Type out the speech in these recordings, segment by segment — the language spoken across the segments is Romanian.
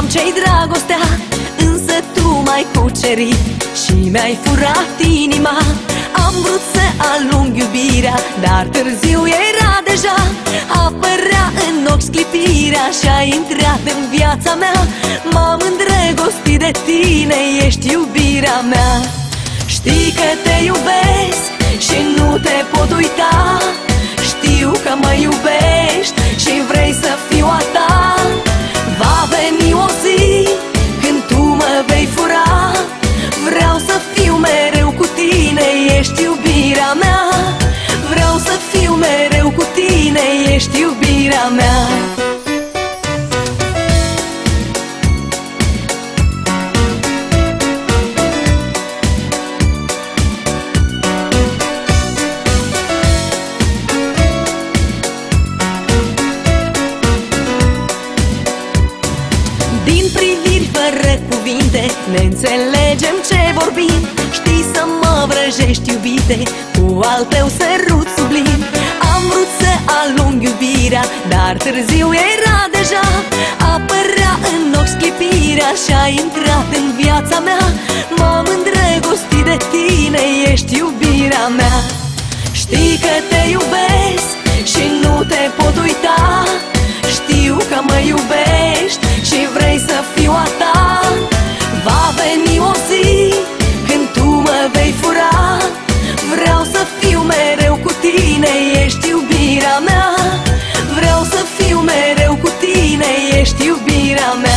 Știam ce-i dragostea, însă tu m-ai cucerit și mi-ai furat inima. Am vrut să alung iubirea, dar târziu era deja. Apărea în ochi sclipirea și-a intrat în viața mea. M-am îndrăgostit de tine, ești iubirea mea. Știi că te iubesc și nu te pot uita. Știu că mă iubești și vrei să fiu a ta. Va veni o zi când tu mă vei fura. Vreau să fiu mereu cu tine, ești iubirea mea. Vreau să fiu mereu cu tine, ești iubirea mea. Din priviri fără cuvinte ne înțelegem ce vorbim. Știi să mă vrăjești, iubite, cu al tău sărut sublim. Am vrut să alung iubirea, dar târziu era deja. Apărea în ochi sclipirea și-a intrat în viața mea. M-am îndrăgostit de tine, ești iubirea mea. Știi că te iubesc și nu te pot uita. Știu că mă iubești și vrei să fiu a ta. Va veni o zi când tu mă vei fura. Vreau să fiu mereu cu tine, ești iubirea mea. Vreau să fiu mereu cu tine, ești iubirea mea.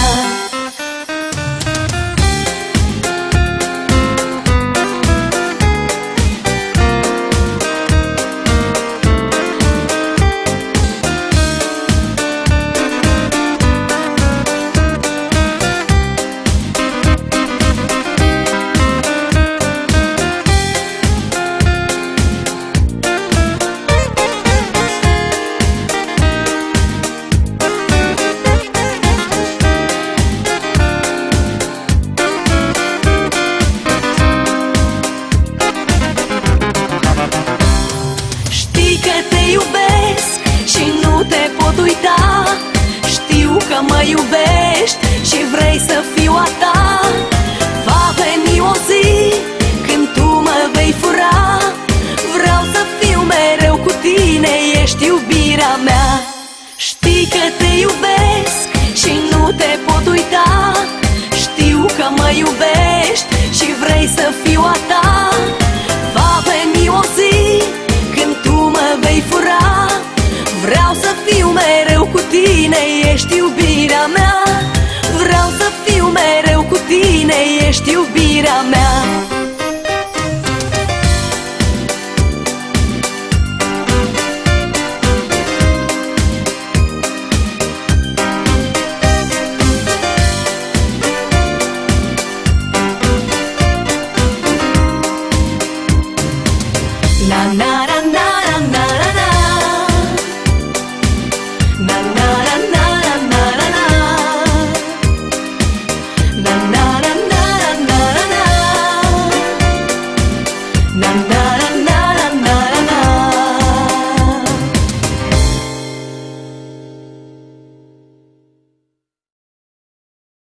Știu că mă iubești și vrei să fiu a ta. Va veni o zi când tu mă vei fura. Vreau să fiu mereu cu tine, ești iubirea mea. Știi că te iubesc și nu te pot uita. Știu că mă iubești și vrei să fiu a ta.